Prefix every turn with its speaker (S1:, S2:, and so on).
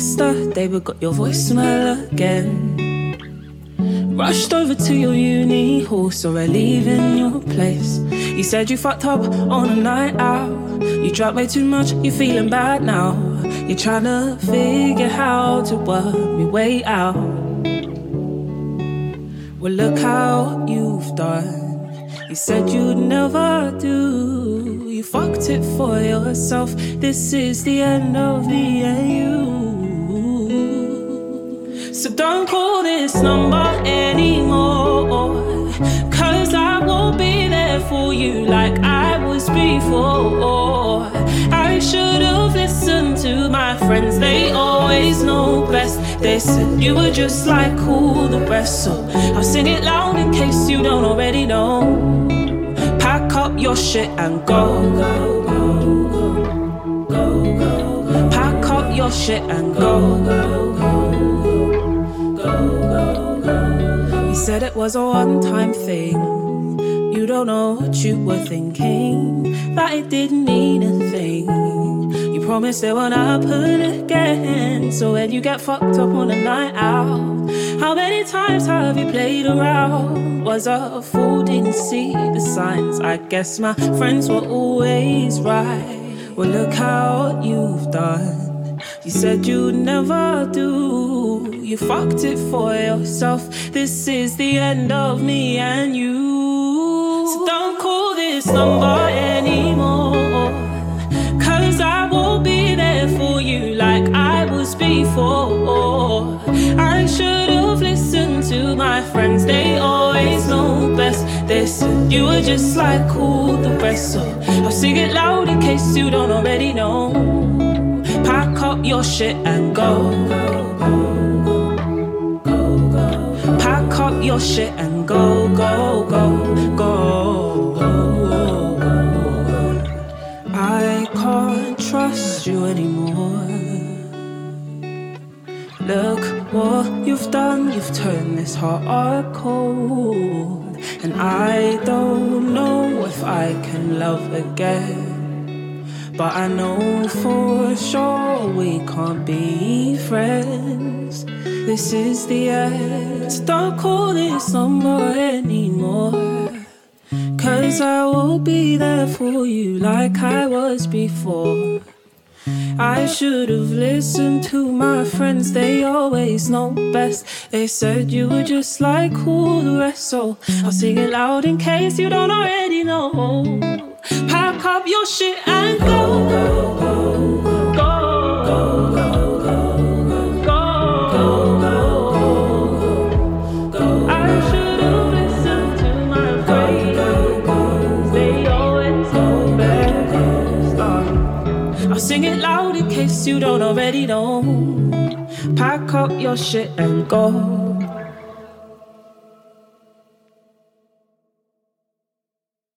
S1: yesterday, but got your voicemail again. Rushed over to your uni hall, saw her leaving your place. You said you fucked up on a night out. You drank way too much, you're feeling bad now. You're trying to figure how to work me way out. Well, look how you've done. You said you'd never do. You fucked it for yourself. This is the end of me and you. So don't call this number anymore, 'cause I won't be there for you like I was before. I should have listened to my friends, they always know best. They said you were just like all the rest, so I'll sing it loud in case you don't already know. Pack up your shit and go, go, go, go, go, go. Pack up your shit and go, go, go. You said it was a one-time thing. You don't know what you were thinking, that it didn't mean a thing. You promised it won't happen again. So when you get fucked up on a night out, how many times have you played around? Was a fool, didn't see the signs. I guess my friends were always right. Well, look how you've done. You said you'd never do. You fucked it for yourself. This is the end of me and you. So don't call this number anymore, 'cause I won't be there for you like I was before. I should have listened to my friends, they always know best. They said you were just like all the rest, so I'll sing it loud in case you don't already know. Pack up your shit and go, go, go, go, go, go. Pack up your shit and go, go, go, go, go. I can't trust you anymore. Look what you've done, you've turned this heart cold. And I don't know if I can love again, but I know for sure we can't be friends. This is the end. So don't call this number anymore, 'cause I won't be there for you like I was before. I should have listened to my friends, they always know best. They said you were just like all the rest, so I'll sing it loud in case you don't already know. Pack up your shit and go, go, go, go, go, go, go, go, go. I should have listened to my friends, they always know best. I'll sing it loud in case you don't already know. Pack up your shit and go.